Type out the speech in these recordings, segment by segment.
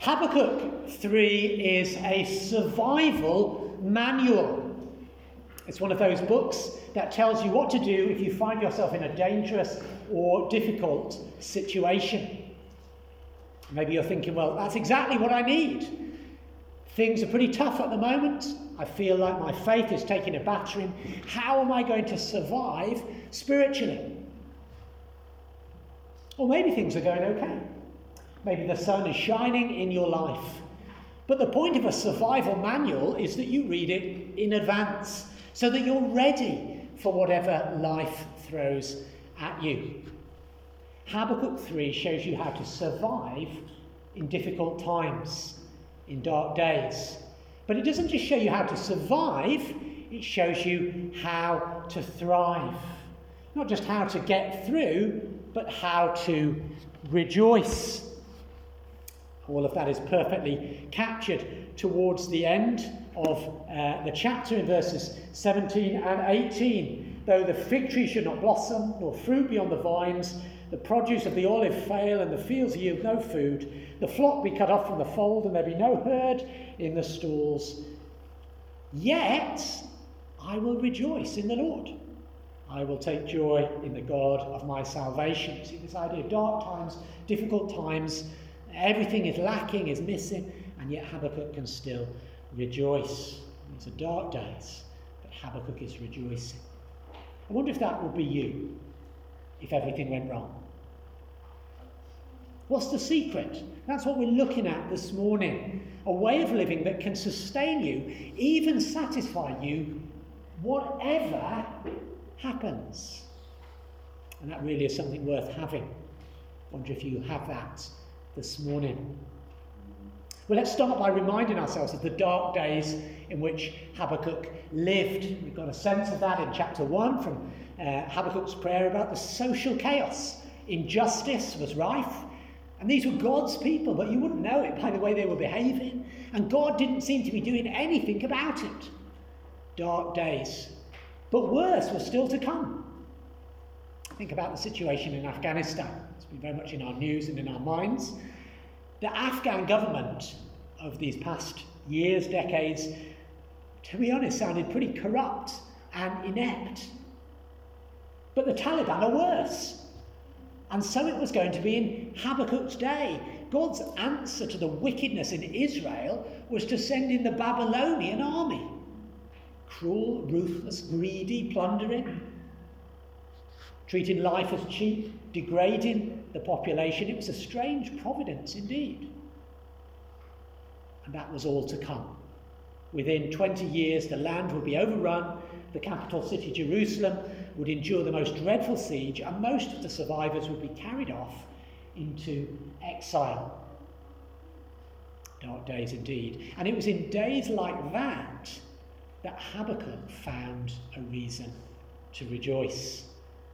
Habakkuk 3 is a survival manual. It's one of those books that tells you what to do if you find yourself in a dangerous or difficult situation. Maybe you're thinking, well, that's exactly what I need. Things are pretty tough at the moment. I feel like my faith is taking a battering. How am I going to survive spiritually? Or maybe things are going okay. Maybe the sun is shining in your life. But the point of a survival manual is that you read it in advance so that you're ready for whatever life throws at you. Habakkuk 3 shows you how to survive in difficult times, in dark days. But it doesn't just show you how to survive, it shows you how to thrive. Not just how to get through, but how to rejoice. All of that is perfectly captured towards the end of the chapter in verses 17 and 18. Though the fig tree should not blossom, nor fruit be on the vines, the produce of the olive fail, and the fields yield no food, the flock be cut off from the fold, and there be no herd in the stalls, yet I will rejoice in the Lord. I will take joy in the God of my salvation. See, this idea of dark times, difficult times, everything is lacking, is missing, and yet Habakkuk can still rejoice. These are dark days, but Habakkuk is rejoicing. I wonder if that would be you, if everything went wrong. What's the secret? That's what we're looking at this morning. A way of living that can sustain you, even satisfy you, whatever happens. And that really is something worth having. I wonder if you have that this morning. Well, let's start by reminding ourselves of the dark days in which Habakkuk lived. We've got a sense of that in chapter 1 from Habakkuk's prayer about the social chaos. Injustice was rife, and these were God's people, but you wouldn't know it by the way they were behaving, and God didn't seem to be doing anything about it. Dark days. But worse was still to come. Think about the situation in Afghanistan. It's been very much in our news and in our minds. The Afghan government of these past years, decades, to be honest, sounded pretty corrupt and inept. But the Taliban are worse. And so it was going to be in Habakkuk's day. God's answer to the wickedness in Israel was to send in the Babylonian army. Cruel, ruthless, greedy, plundering, treating life as cheap, degrading the population. It was a strange providence indeed. And that was all to come. Within 20 years, the land would be overrun, the capital city, Jerusalem, would endure the most dreadful siege, and most of the survivors would be carried off into exile. Dark days indeed. And it was in days like that that Habakkuk found a reason to rejoice.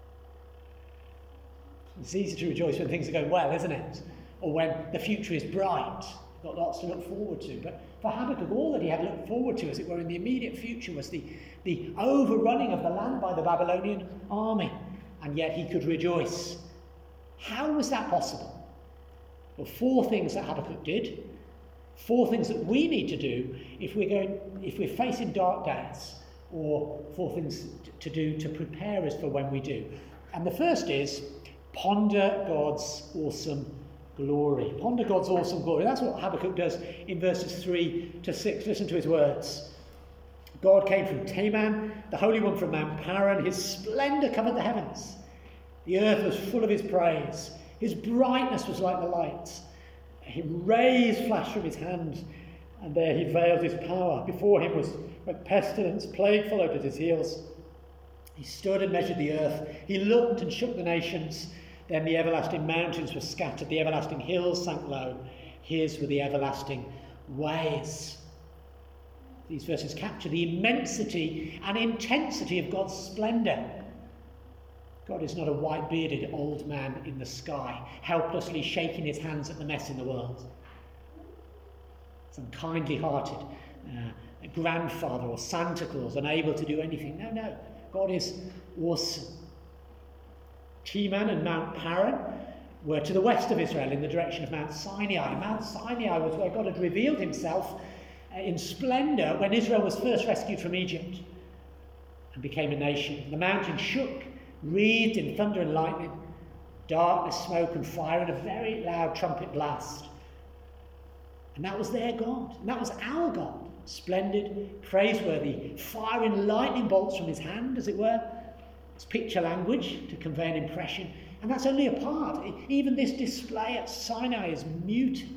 It's easy to rejoice when things are going well, isn't it? Or when the future is bright. You've got lots to look forward to. But for Habakkuk, all that he had looked forward to, as it were, in the immediate future was the overrunning of the land by the Babylonian army. And yet he could rejoice. How was that possible? Well, 4 things that Habakkuk did. 4 things that we need to do if we're facing dark days, or 4 things to do to prepare us for when we do. And the first is ponder God's awesome glory. Ponder God's awesome glory. That's what Habakkuk does in verses 3 to 6. Listen to his words. God came from Teman, the Holy One from Mount Paran. His splendour covered the heavens. The earth was full of his praise. His brightness was like the light. He raised flash from his hand, and there he veiled his power. Before him went pestilence, plague followed at his heels. He stood and measured the earth. He looked and shook the nations. Then the everlasting mountains were scattered. The everlasting hills sank low. His were the everlasting ways. These verses capture the immensity and intensity of God's splendour. God is not a white-bearded old man in the sky, helplessly shaking his hands at the mess in the world. Some kindly-hearted grandfather or Santa Claus unable to do anything. No. God is awesome. Teman and Mount Paran, were to the west of Israel in the direction of Mount Sinai. Mount Sinai was where God had revealed himself in splendour when Israel was first rescued from Egypt and became a nation. The mountain shook, wreathed in thunder and lightning, darkness, smoke and fire, and a very loud trumpet blast. And that was their God, and that was our God. Splendid, praiseworthy, firing lightning bolts from his hand, as it were. It's picture language to convey an impression. And that's only a part. Even this display at Sinai is muted.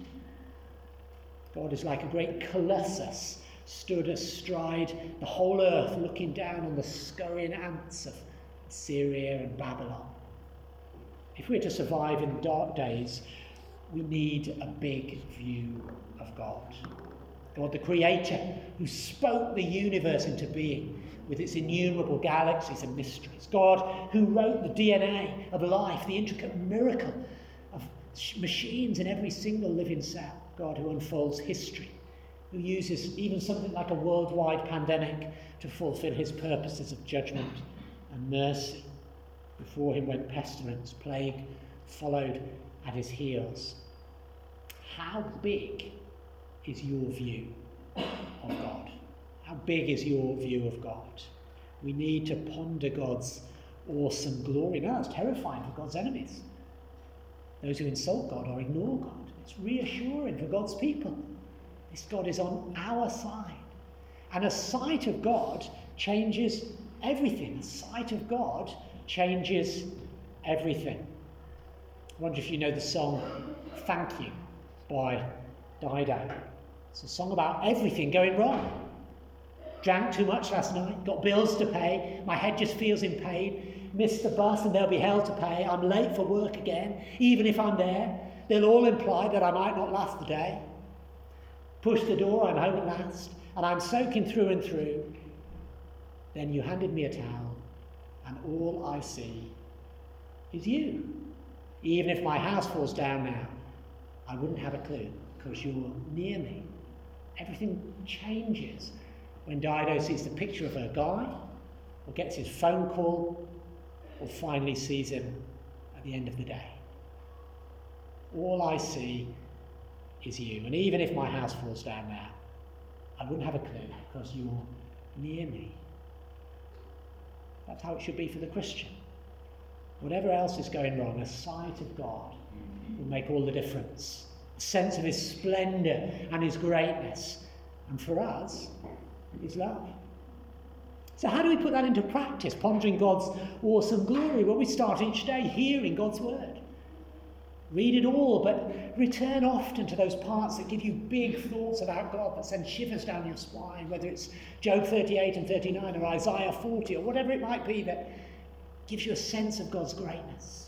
God is like a great colossus, stood astride the whole earth, looking down on the scurrying ants of Syria and Babylon. If we're to survive in dark days, we need a big view of God. God, the Creator, who spoke the universe into being with its innumerable galaxies and mysteries. God, who wrote the DNA of life, the intricate miracle of machines in every single living cell. God, who unfolds history, who uses even something like a worldwide pandemic to fulfill his purposes of judgment and mercy. Before him went pestilence, plague followed at his heels. How big is your view of God? How big is your view of God? We need to ponder God's awesome glory. Now, that's terrifying for God's enemies. Those who insult God or ignore God. It's reassuring for God's people. This God is on our side. And a sight of God changes everything. A sight of God changes everything. I wonder if you know the song Thank You by Dido. It's a song about everything going wrong. Drank too much last night, got bills to pay, my head just feels in pain, missed the bus and there'll be hell to pay, I'm late for work again, even if I'm there, they'll all imply that I might not last the day. Push the door, I'm home at last, and I'm soaking through and through. Then you handed me a towel, and all I see is you. Even if my house falls down now, I wouldn't have a clue, because you're near me. Everything changes when Dido sees the picture of her guy, or gets his phone call, or finally sees him at the end of the day. All I see is you. And even if my house falls down now, I wouldn't have a clue, because you're near me. That's how it should be for the Christian. Whatever else is going wrong, a sight of God will make all the difference. A sense of his splendour and his greatness. And for us, his love. So how do we put that into practice, pondering God's awesome glory? Well, we start each day hearing God's word. Read it all, but return often to those parts that give you big thoughts about God, that send shivers down your spine, whether it's Job 38 and 39 or Isaiah 40 or whatever it might be that gives you a sense of God's greatness.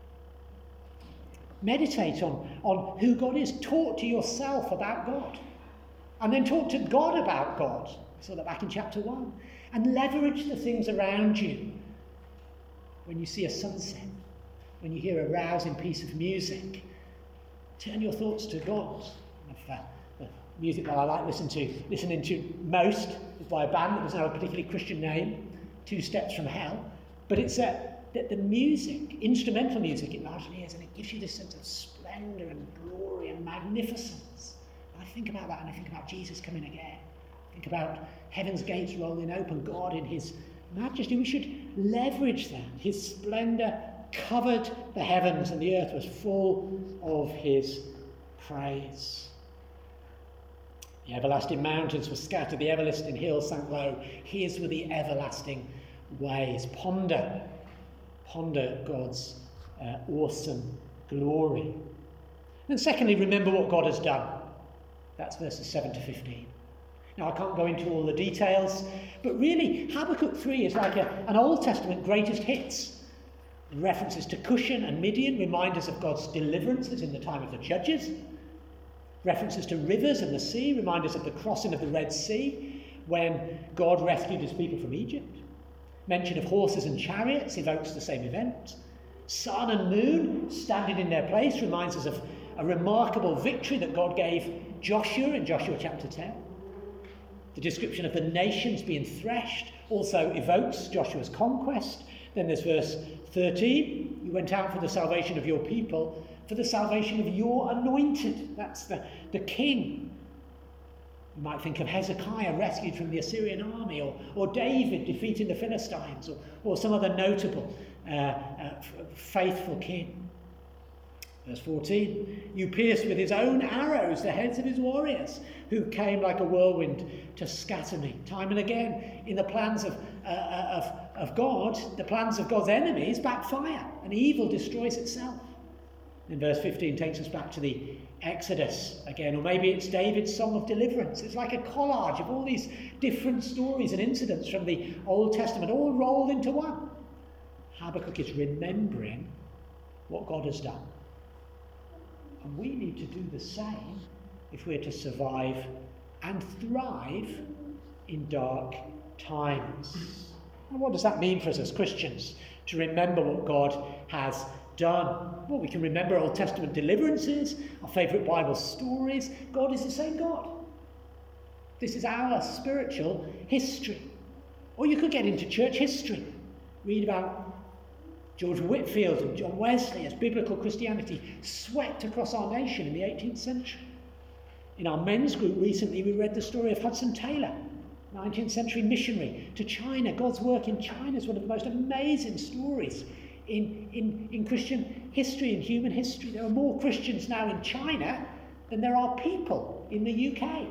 Meditate on who God is. Talk to yourself about God. And then talk to God about God. We saw that back in chapter 1. And leverage the things around you. When you see a sunset, when you hear a rousing piece of music, turn your thoughts to God. The music that I like listening to most is by a band that doesn't have a particularly Christian name, Two Steps from Hell. But it's the music, instrumental music, it largely is, and it gives you this sense of splendour and glory and magnificence. And I think about that, and I think about Jesus coming again. Think about heaven's gates rolling open, God in his majesty. We should leverage that. His splendour covered the heavens, and the earth was full of his praise. The everlasting mountains were scattered, the everlasting hills sank low. His were the everlasting ways. Ponder God's awesome glory. And secondly, remember what God has done. That's verses 7 to 15. Now, I can't go into all the details, but really, Habakkuk 3 is like an Old Testament greatest hits. References to Cushan and Midian remind us of God's deliverances in the time of the Judges. References to rivers and the sea remind us of the crossing of the Red Sea when God rescued his people from Egypt. Mention of horses and chariots evokes the same event. Sun and moon standing in their place reminds us of a remarkable victory that God gave Joshua in Joshua chapter 10. The description of the nations being threshed also evokes Joshua's conquest. Then there's verse 13, You went out for the salvation of your people, for the salvation of your anointed. That's the king. You might think of Hezekiah rescued from the Assyrian army, or David defeating the Philistines, or some other notable faithful king. Verse 14, you pierced with his own arrows the heads of his warriors, who came like a whirlwind to scatter me. Time and again, in the plans of God, the plans of God's enemies backfire, and evil destroys itself. And verse 15 takes us back to the Exodus again, or maybe it's David's song of deliverance. It's like a collage of all these different stories and incidents from the Old Testament, all rolled into one. Habakkuk is remembering what God has done. And we need to do the same if we're to survive and thrive in dark times. And what does that mean for us as Christians, to remember what God has done? Well, we can remember Old Testament deliverances, our favourite Bible stories. God is the same God. This is our spiritual history. Or you could get into church history. Read about George Whitefield and John Wesley as biblical Christianity swept across our nation in the 18th century. In our men's group recently, we read the story of Hudson Taylor, 19th century missionary to China. God's work in China is one of the most amazing stories in Christian history and human history. There are more Christians now in China than there are people in the UK.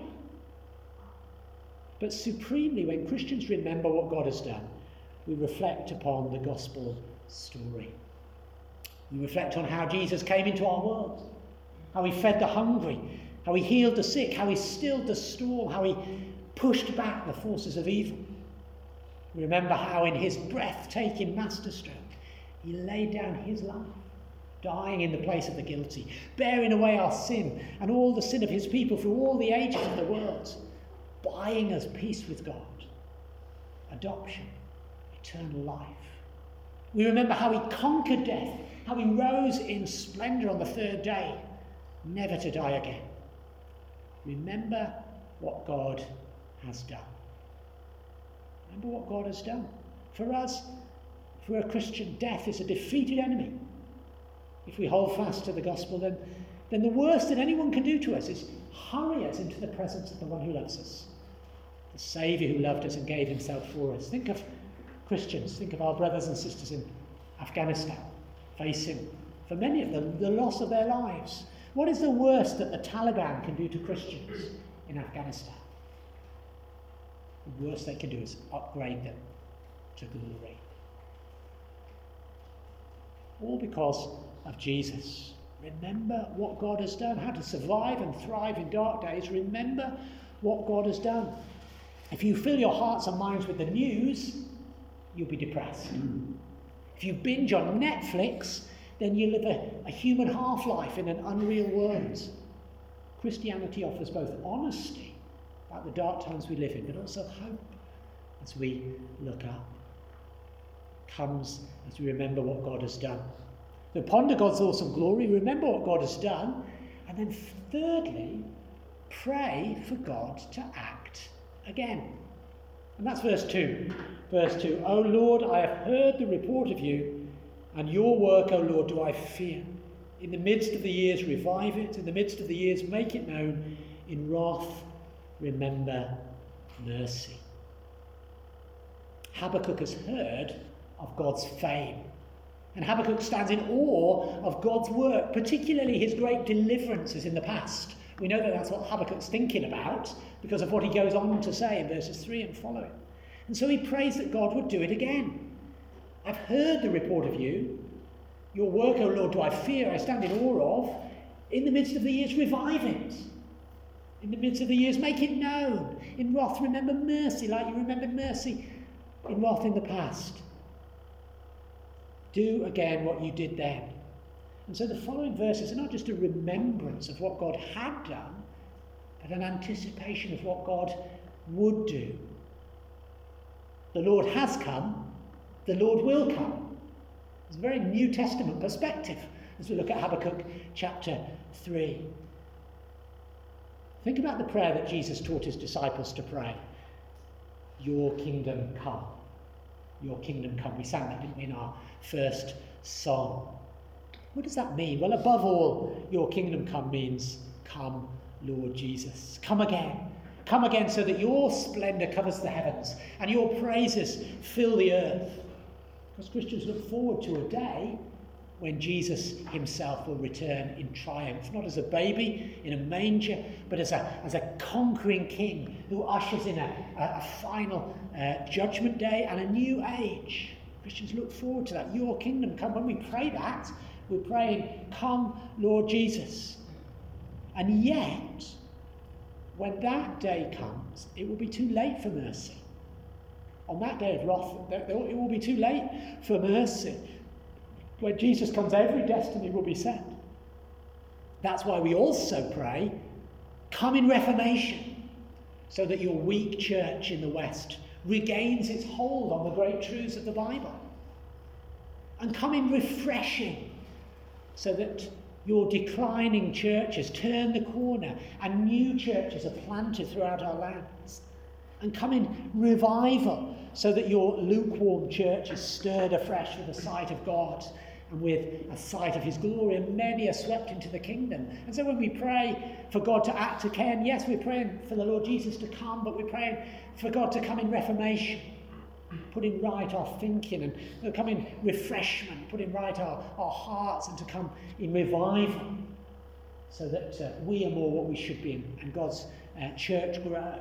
But supremely, when Christians remember what God has done, we reflect upon the gospel story. We reflect on how Jesus came into our world, how he fed the hungry, how he healed the sick, how he stilled the storm, how he pushed back the forces of evil. We remember how in his breathtaking masterstroke he laid down his life, dying in the place of the guilty, bearing away our sin and all the sin of his people through all the ages of the world, buying us peace with God, adoption, eternal life. We remember how he conquered death, how he rose in splendour on the third day, never to die again. Remember what God has done. Remember what God has done. For us, if we're a Christian, death is a defeated enemy. If we hold fast to the gospel, then the worst that anyone can do to us is hurry us into the presence of the one who loves us, the Saviour who loved us and gave himself for us. Think of Christians, think of our brothers and sisters in Afghanistan facing, for many of them, the loss of their lives. What is the worst that the Taliban can do to Christians in Afghanistan? The worst they can do is upgrade them to glory. All because of Jesus. Remember what God has done, how to survive and thrive in dark days. Remember what God has done. If you fill your hearts and minds with the news, you'll be depressed. If you binge on Netflix, then you live a human half-life in an unreal world. Christianity offers both honesty about the dark times we live in, but also hope as we look up. It comes as we remember what God has done. So ponder God's awesome glory, remember what God has done, and then thirdly, pray for God to act again. And that's verse 2. Verse 2, O Lord, I have heard the report of you, and your work, O Lord, do I fear. In the midst of the years, revive it. In the midst of the years, make it known. In wrath, remember mercy. Habakkuk has heard of God's fame. And Habakkuk stands in awe of God's work, particularly his great deliverances in the past. We know that that's what Habakkuk's thinking about because of what he goes on to say in verses 3 and following. And so he prays that God would do it again. I've heard the report of you. Your work, O Lord, do I fear. I stand in awe of. In the midst of the years, revive it. In the midst of the years, make it known. In wrath, remember mercy like you remembered mercy in wrath in the past. Do again what you did then. And so the following verses are not just a remembrance of what God had done, but an anticipation of what God would do. The Lord has come, the Lord will come. It's a very New Testament perspective as we look at Habakkuk chapter 3. Think about the prayer that Jesus taught his disciples to pray. Your kingdom come. Your kingdom come. We sang that, didn't we, in our first song. What does that mean? Well, above all, your kingdom come means come, Lord Jesus. Come again. Come again so that your splendour covers the heavens and your praises fill the earth. Because Christians look forward to a day when Jesus himself will return in triumph, not as a baby in a manger, but as a conquering king who ushers in a final judgment day and a new age. Christians look forward to that. Your kingdom come. When we pray that, we're praying, come, Lord Jesus. And yet, when that day comes, it will be too late for mercy. On that day of wrath, it will be too late for mercy. When Jesus comes, every destiny will be set. That's why we also pray, come in reformation, so that your weak church in the West regains its hold on the great truths of the Bible. And come in refreshing, so that your declining churches turn the corner and new churches are planted throughout our lands. And come in revival, so that your lukewarm church is stirred afresh with the sight of God and with a sight of his glory, and many are swept into the kingdom. And so when we pray for God to act again, yes, we're praying for the Lord Jesus to come, but we're praying for God to come in reformation, putting right our thinking, and to come in refreshment, putting right our hearts, and to come in revival, so that we are more what we should be, and God's church grows.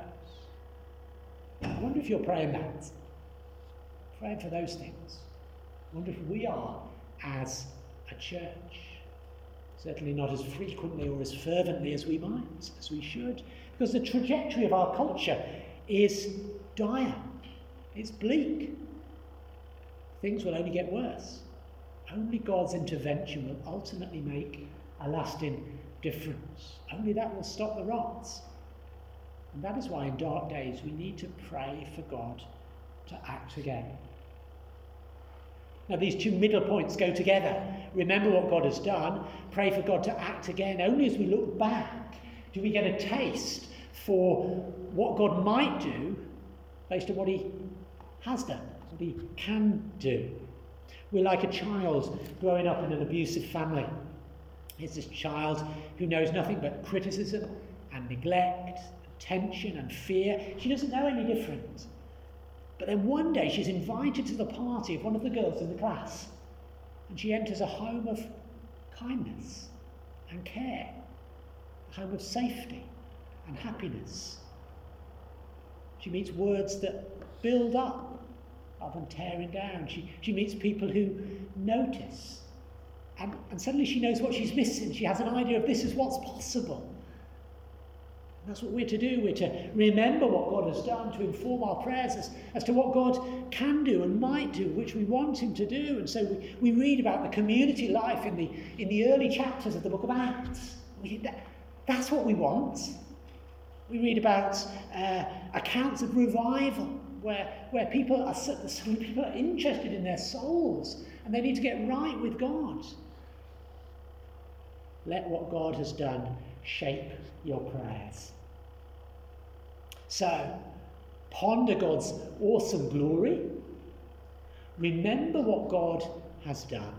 I wonder if you're praying that. Praying for those things. I wonder if we are as a church. Certainly not as frequently or as fervently as we might, as we should. Because the trajectory of our culture is dire. It's bleak. Things will only get worse. Only God's intervention will ultimately make a lasting difference. Only that will stop the rots. And that is why in dark days we need to pray for God to act again. Now these two middle points go together. Remember what God has done. Pray for God to act again. Only as we look back do we get a taste for what God might do based on what he has done, what he can do. We're like a child growing up in an abusive family. It's this child who knows nothing but criticism and neglect, tension and fear. She doesn't know any different. But then one day she's invited to the party of one of the girls in the class, and she enters a home of kindness and care, a home of safety and happiness. She meets words that build up rather than tearing down. She meets people who notice, and suddenly she knows what she's missing. She has an idea of this is what's possible. That's what we're to do. We're to remember what God has done, to inform our prayers as to what God can do and might do, which we want him to do. And so we read about the community life in the early chapters of the book of Acts. That's what we want. We read about accounts of revival where people are interested in their souls and they need to get right with God. Let what God has done shape your prayers. So, ponder God's awesome glory. Remember what God has done.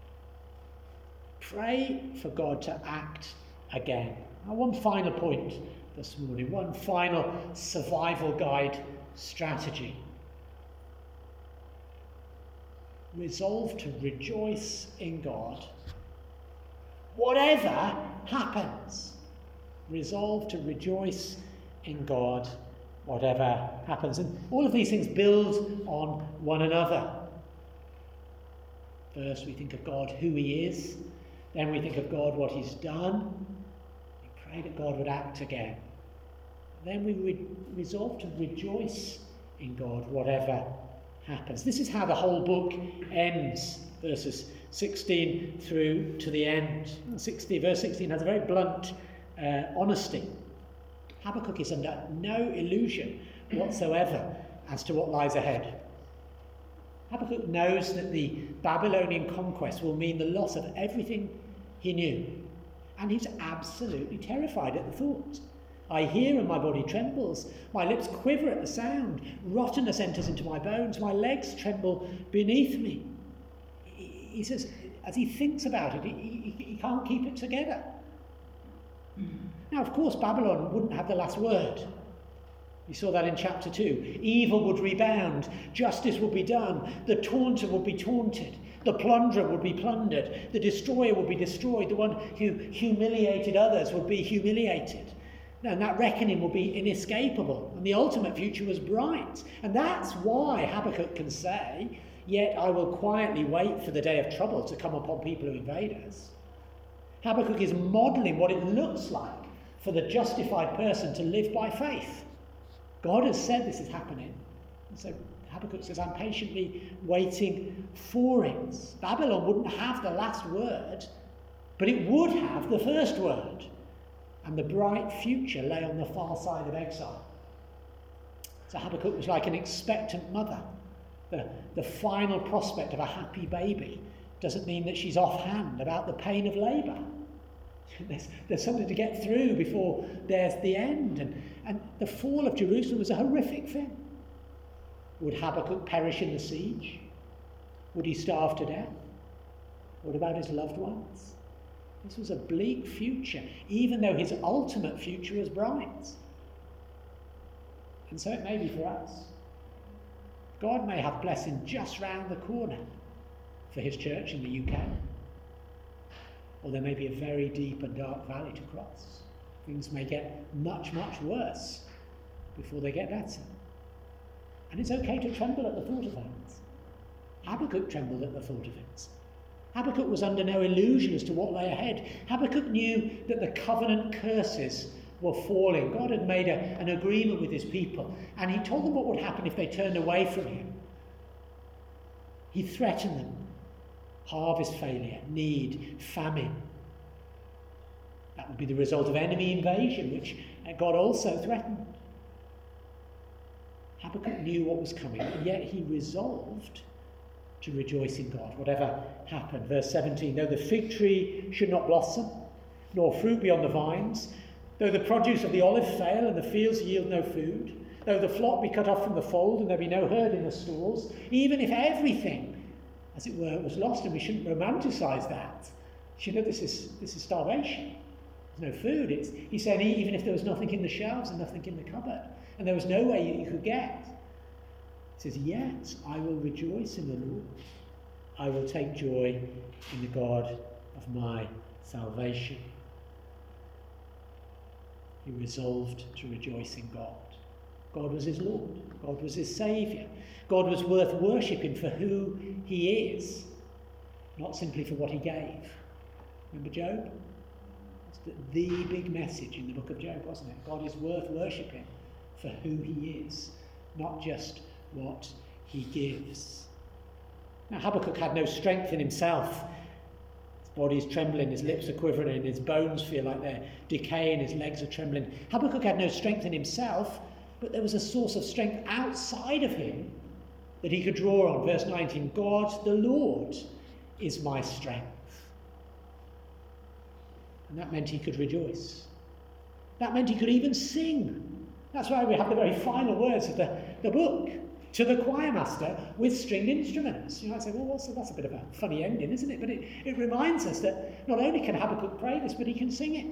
Pray for God to act again. Now, one final point this morning, one final survival guide strategy. Resolve to rejoice in God. Whatever happens, resolve to rejoice in God, whatever happens. And all of these things build on one another. First, we think of God, who he is. Then we think of God, what he's done. We pray that God would act again. Then we resolve to rejoice in God, whatever happens. This is how the whole book ends, verses 16 through to the end. Verse 16 has a very blunt honesty. Habakkuk is under no illusion whatsoever as to what lies ahead. Habakkuk knows that the Babylonian conquest will mean the loss of everything he knew, and he's absolutely terrified at the thought. I hear and my body trembles, my lips quiver at the sound, rottenness enters into my bones, my legs tremble beneath me. he says, as he thinks about it, he can't keep it together. Now, of course, Babylon wouldn't have the last word. We saw that in chapter 2. Evil would rebound, justice would be done, the taunter would be taunted, the plunderer would be plundered, the destroyer would be destroyed, the one who humiliated others would be humiliated. And that reckoning would be inescapable, and the ultimate future was bright. And that's why Habakkuk can say, "Yet I will quietly wait for the day of trouble to come upon people who invade us." Habakkuk is modelling what it looks like for the justified person to live by faith. God has said this is happening. And so Habakkuk says, I'm patiently waiting for it. Babylon wouldn't have the last word, but it would have the first word. And the bright future lay on the far side of exile. So Habakkuk was like an expectant mother. The final prospect of a happy baby doesn't mean that she's offhand about the pain of labour. There's something to get through before there's the end. And the fall of Jerusalem was a horrific thing. Would Habakkuk perish in the siege? Would he starve to death? What about his loved ones? This was a bleak future, even though his ultimate future was bright. And so it may be for us. God may have blessing just round the corner for his church in the UK. Or there may be a very deep and dark valley to cross. Things may get much, much worse before they get better. And it's okay to tremble at the thought of that. Habakkuk trembled at the thought of it. Habakkuk was under no illusion as to what lay ahead. Habakkuk knew that the covenant curses were falling. God had made an agreement with his people, and he told them what would happen if they turned away from him. He threatened them. Harvest failure, need, famine. That would be the result of enemy invasion, which God also threatened. Habakkuk knew what was coming, and yet he resolved to rejoice in God, whatever happened. Verse 17, though the fig tree should not blossom, nor fruit be on the vines, though the produce of the olive fail and the fields yield no food, though the flock be cut off from the fold and there be no herd in the stalls, even if everything, as it were, was lost, and we shouldn't romanticize that. You know, this is starvation. There's no food. He's saying even if there was nothing in the shelves and nothing in the cupboard, and there was no way you could get. He says, yet I will rejoice in the Lord. I will take joy in the God of my salvation. He resolved to rejoice in God. God was his Lord. God was his Saviour. God was worth worshipping for who he is, not simply for what he gave. Remember Job? That's the big message in the book of Job, wasn't it? God is worth worshipping for who he is, not just what he gives. Now, Habakkuk had no strength in himself. His body is trembling, his lips are quivering, and his bones feel like they're decaying, his legs are trembling. Habakkuk had no strength in himself, but there was a source of strength outside of him that he could draw on. Verse 19, God the Lord is my strength. And that meant he could rejoice. That meant he could even sing. That's why we have the very final words of the book. To the choir master with stringed instruments. You might say, well, that's a bit of a funny ending, isn't it? But it reminds us that not only can Habakkuk pray this, but he can sing it.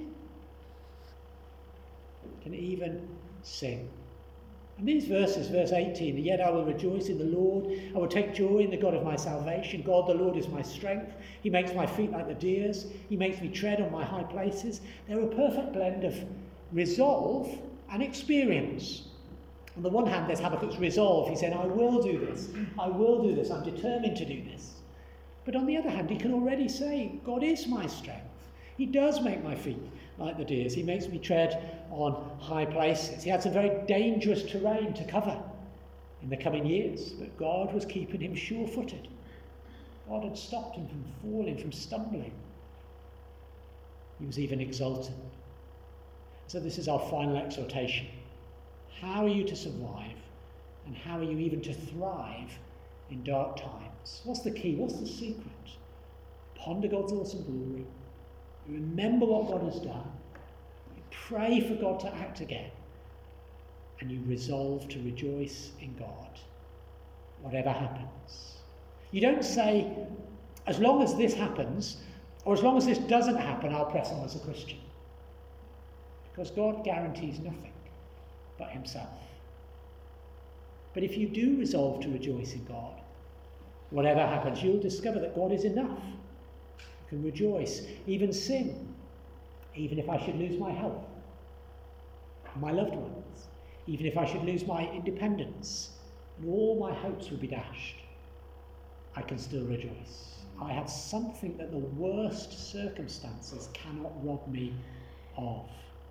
He can even sing. And these verses, verse 18, yet I will rejoice in the Lord. I will take joy in the God of my salvation. God the Lord is my strength. He makes my feet like the deer's. He makes me tread on my high places. They're a perfect blend of resolve and experience. On the one hand, there's Habakkuk's resolve. He's saying, I will do this. I will do this. I'm determined to do this. But on the other hand, he can already say, God is my strength. He does make my feet like the deer's. He makes me tread on high places. He had some very dangerous terrain to cover in the coming years, but God was keeping him sure-footed. God had stopped him from falling, from stumbling. He was even exalted. So this is our final exhortation. How are you to survive, and how are you even to thrive in dark times? What's the key? What's the secret? Ponder God's awesome glory. Remember what God has done. You pray for God to act again. And you resolve to rejoice in God, whatever happens. You don't say, as long as this happens, or as long as this doesn't happen, I'll press on as a Christian. Because God guarantees nothing but himself. But if you do resolve to rejoice in God, whatever happens, you'll discover that God is enough. You can rejoice, even sin, even if I should lose my health, my loved ones, even if I should lose my independence, and all my hopes would be dashed, I can still rejoice. I have something that the worst circumstances cannot rob me of.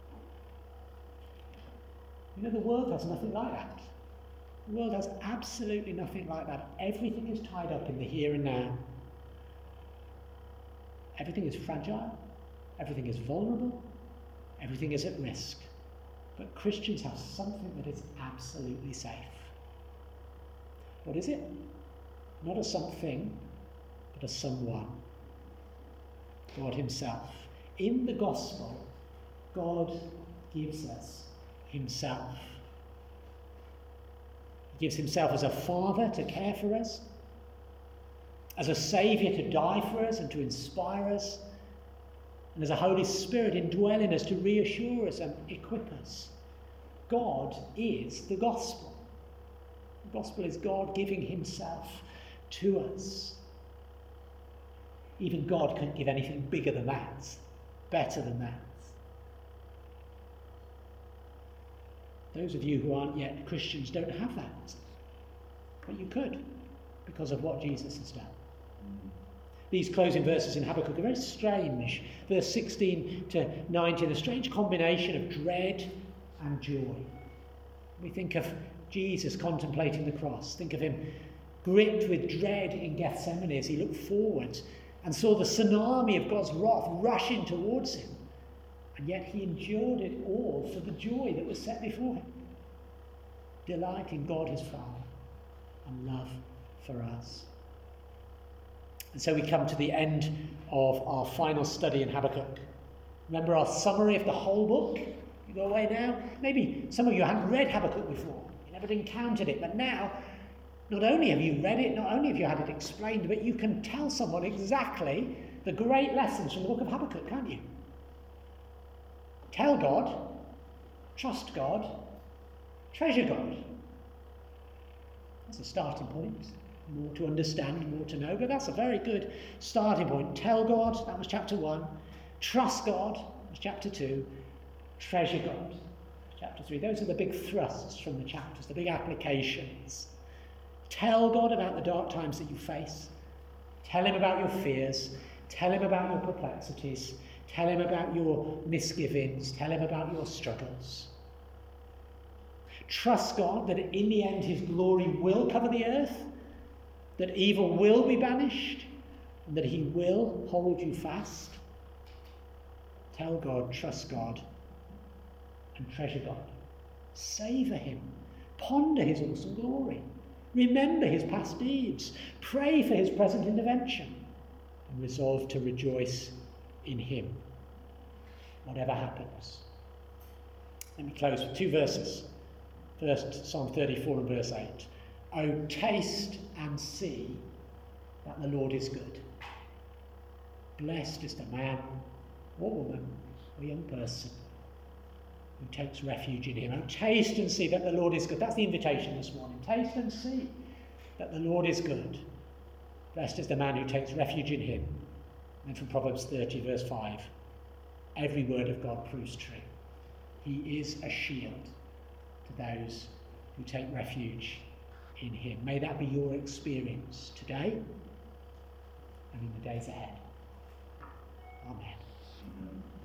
You know, the world has nothing like that. The world has absolutely nothing like that. Everything is tied up in the here and now. Everything is fragile. Everything is vulnerable. Everything is at risk. But Christians have something that is absolutely safe. What is it? Not a something, but a someone. God himself. In the gospel, God gives us himself. He gives himself as a father to care for us, as a saviour to die for us and to inspire us, and as a Holy Spirit indwell in us to reassure us and equip us. God is the gospel. The gospel is God giving himself to us. Even God couldn't give anything bigger than that, better than that. Those of you who aren't yet Christians don't have that. But you could, because of what Jesus has done. These closing verses in Habakkuk are very strange. Verse 16 to 19, a strange combination of dread and joy. We think of Jesus contemplating the cross. Think of him gripped with dread in Gethsemane as he looked forward and saw the tsunami of God's wrath rushing towards him. And yet he endured it all for the joy that was set before him. Delight in God his Father and love for us. And so we come to the end of our final study in Habakkuk. Remember our summary of the whole book? You go away now? Maybe some of you haven't read Habakkuk before. You never encountered it. But now, not only have you read it, not only have you had it explained, but you can tell someone exactly the great lessons from the book of Habakkuk, can't you? Tell God, trust God, treasure God. That's a starting point. More to understand, more to know, but that's a very good starting point. Tell God, that was chapter 1. Trust God, that was chapter 2. Treasure God, chapter 3. Those are the big thrusts from the chapters, the big applications. Tell God about the dark times that you face. Tell him about your fears. Tell him about your perplexities. Tell him about your misgivings. Tell him about your struggles. Trust God that in the end his glory will cover the earth, that evil will be banished, and that he will hold you fast. Tell God, trust God, and treasure God. Savour him. Ponder his awesome glory. Remember his past deeds. Pray for his present intervention. And resolve to rejoice in him, whatever happens. Let me close with 2 verses. First, Psalm 34 and verse 8. Oh, taste and see that the Lord is good. Blessed is the man or woman or young person who takes refuge in him. Oh, taste and see that the Lord is good. That's the invitation this morning. Taste and see that the Lord is good. Blessed is the man who takes refuge in him. And from Proverbs 30 verse 5, every word of God proves true. He is a shield to those who take refuge in him. May that be your experience today and in the days ahead. Amen.